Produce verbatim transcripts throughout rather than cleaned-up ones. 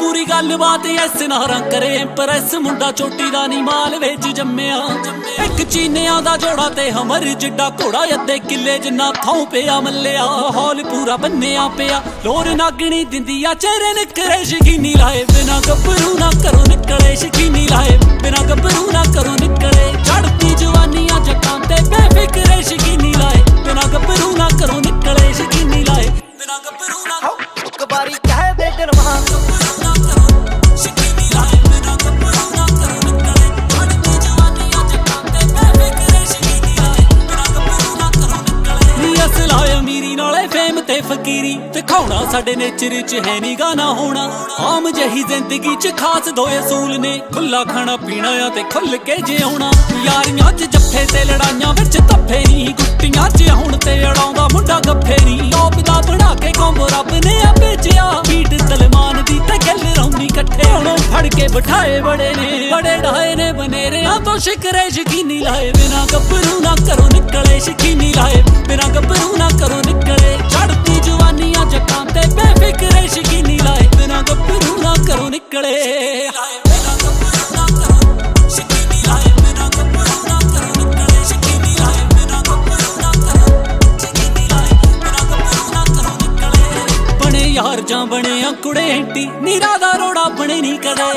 पूरी गल बात ऐस नारा करे इंप्रेस मुंडा चोटी दा नी माल विच जम्मिया एक चीनिया दा जोड़ा ते हमर जिड्डा घोड़ा अद्धे किले जिन्ना थां पिया मल्लिया हॉल पूरा बन्निया पिया लोर नागणी दिंदिया चेहरे निकरे शकीनी लाए बिना गब्बरू ना करो निकले शकीनी लाए बिना गब्बरू ना करो निकले चढ़ती जवानियां जट्टां ते बेफिक्रे शकीनी लाए बिना गब्बरू ना करो निकले शकीनी लाए बिना गब्बरू ना एक बारी कह दे गरमा गब्बरू ना करो शकीनी लाए बिना गब्बरू ना करो निकले चढ़ती जवानियां जट्टां ते बेफिक्रे शकीनी लाए बिना गब्बरू ना करो निकले नी असल है अमीरी नाले फेम ते फकीरी दिखाउणा साडे नेचर च है नी गाना होना आम जही जिंदगी च खास दो असूल ने खुला खाना पीना आ ते खुल के जिउणा यारियां च जफ्फे ते लड़ाइयां विच धफ्फे नी गुट्टियां च हुण ते अड़ाउंदा मुंडा गफ्फे नी टॉप दा बना के कॉम्बो रब ने आ भेजिया बीट सलमान दी ते गल रौनी कट्ठे हुण फड़ के बिठाए बड़े ने बड़े ढाए ने बनेरियां तो शिकरे शकीनी लाए बिना गब्बरू ना करो निकले शकीनी लाए बिना गब्बरू ना करो निकले चढ़ती जवानियां जट्टां ते बेफिक्रे शकीनी लाए बिना गब्बरू ना करो निकले बिना गब्बरू ना करो शकीनी लाए बिना गब्बरू ना करो निकले शकीनी लाए बिना गब्बरू ना करो शकीनी लाए बिना गब्बरू ना करो निकले बने यार जां बने कुड़े एंटी नीरा दा रोड़ा बने नी कदे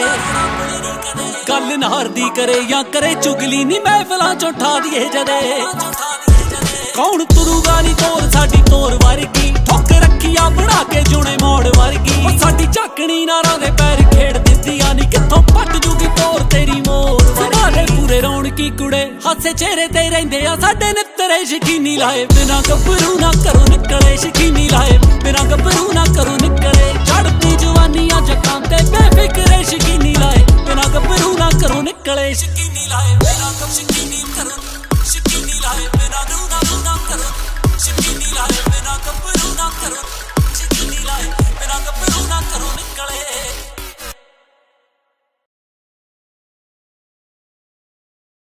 गल नार दी करे या करे चुगली नी महफिलां चों ठा दिए जदे कौन तुरूगा नी तोर साडी तोर वर्गी ठोक रखिया बना के जुने मोड़ वर्गी साडी झाकनी नारा दे पैर खेड़ दिंदिया नी कित्थों पट जूगी तोर तेरी मोर सारे पूरे रौनकी कुड़े हासे चेहरे ते रहिंदे आ साडे नित्तरे शकीनी लाए बिना गब्बरू ना करो निकले शकीनी लाए बिना गब्बरू ना करो निकले चढ़ती जवानियां जट्टां ते बेफिक्रे शकीनी लाए बिना गब्बरू ना करो निकले।